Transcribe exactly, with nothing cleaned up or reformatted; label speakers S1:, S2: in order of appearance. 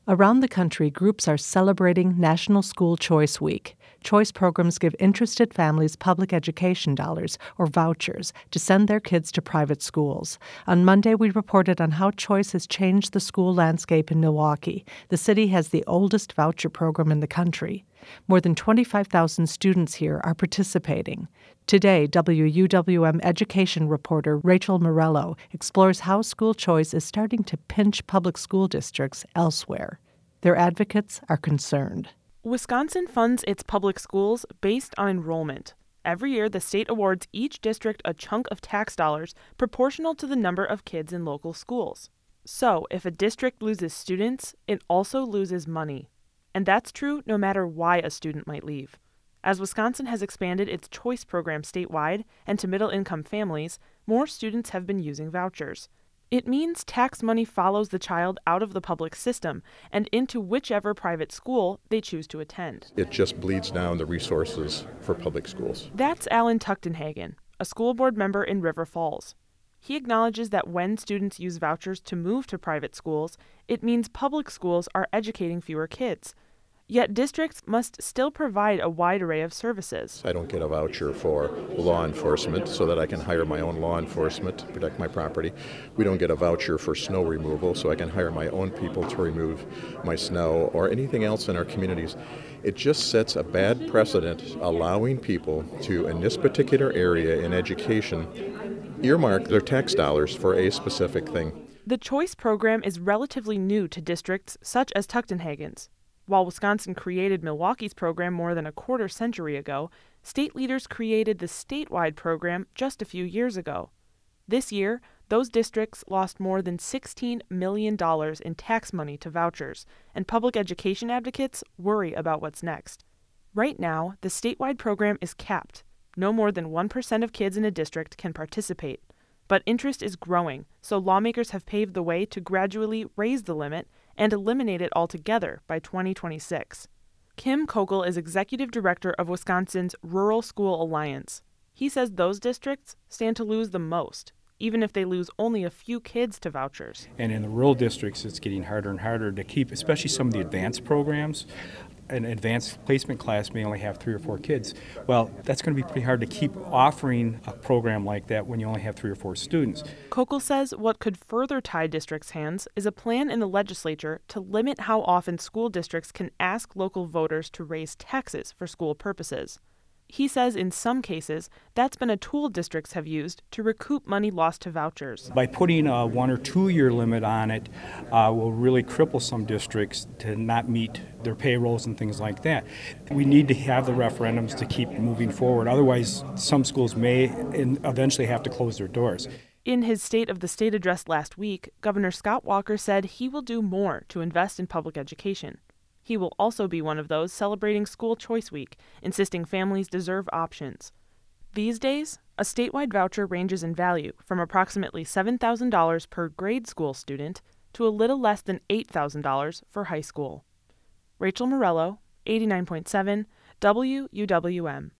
S1: Around the country, groups are celebrating National School Choice Week. Choice programs give interested families public education dollars, or vouchers, to send their kids to private schools. On Monday, we reported on how Choice has changed the school landscape in Milwaukee. The city has the oldest voucher program in the country. More than twenty-five thousand students here are participating. Today, W U W M education reporter Rachel Morello explores how school choice is starting to pinch public school districts elsewhere. Their advocates are concerned.
S2: Wisconsin funds its public schools based on enrollment. Every year, the state awards each district a chunk of tax dollars proportional to the number of kids in local schools. So, if a district loses students, it also loses money. And that's true no matter why a student might leave. As Wisconsin has expanded its choice program statewide and to middle-income families, more students have been using vouchers. It means tax money follows the child out of the public system and into whichever private school they choose to attend.
S3: It just bleeds down the resources for public schools.
S2: That's Alan Tuchtenhagen, a school board member in River Falls. He acknowledges that when students use vouchers to move to private schools, it means public schools are educating fewer kids. Yet districts must still provide a wide array of services.
S3: I don't get a voucher for law enforcement so that I can hire my own law enforcement to protect my property. We don't get a voucher for snow removal so I can hire my own people to remove my snow or anything else in our communities. It just sets a bad precedent allowing people to, in this particular area in education, earmark their tax dollars for a specific thing.
S2: The choice program is relatively new to districts such as Tuchtenhagen's. While Wisconsin created Milwaukee's program more than a quarter century ago, state leaders created the statewide program just a few years ago. This year, those districts lost more than sixteen million dollars in tax money to vouchers, and public education advocates worry about what's next. Right now, the statewide program is capped. No more than one percent of kids in a district can participate. But interest is growing, so lawmakers have paved the way to gradually raise the limit and eliminate it altogether by twenty twenty-six. Kim Kokel is executive director of Wisconsin's Rural School Alliance. He says those districts stand to lose the most, even if they lose only a few kids to vouchers.
S4: And in the rural districts, it's getting harder and harder to keep, especially some of the advanced programs. An advanced placement class may only have three or four kids. Well, that's going to be pretty hard to keep offering a program like that when you only have three or four students.
S2: Kokel says what could further tie districts' hands is a plan in the legislature to limit how often school districts can ask local voters to raise taxes for school purposes. He says in some cases, that's been a tool districts have used to recoup money lost to vouchers.
S4: By putting a one or two year limit on it uh, will really cripple some districts to not meet their payrolls and things like that. We need to have the referendums to keep moving forward. Otherwise, some schools may eventually have to close their doors.
S2: In his State of the State address last week, Governor Scott Walker said he will do more to invest in public education. He will also be one of those celebrating School Choice Week, insisting families deserve options. These days, a statewide voucher ranges in value from approximately seven thousand dollars per grade school student to a little less than eight thousand dollars for high school. Rachel Morello, eighty-nine point seven W U W M.